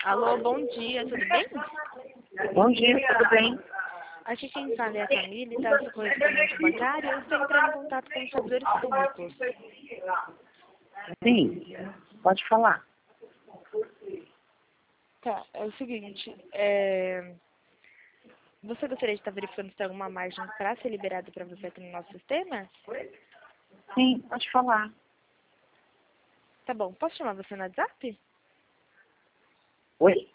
Alô, bom dia, tudo bem? Bom dia, tudo bem? Aqui quem fala é a Camila e está com correspondente bancário. Eu estou entrando em contato com os servidores públicos. Sim, pode falar. Tá, é o seguinte, você gostaria de estar verificando se tem alguma margem para ser liberada para você aqui no nosso sistema? Sim, pode falar. Tá bom, posso chamar você no WhatsApp? Oi?